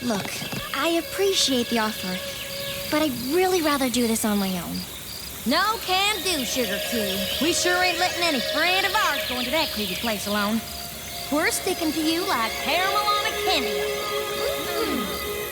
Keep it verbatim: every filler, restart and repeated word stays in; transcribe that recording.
Look, I appreciate the offer, but I'd really rather do this on my own. No can do, Sugar Cube. We sure ain't letting any friend of ours go into that creepy place alone. We're sticking to you like caramel on a candy. Mm.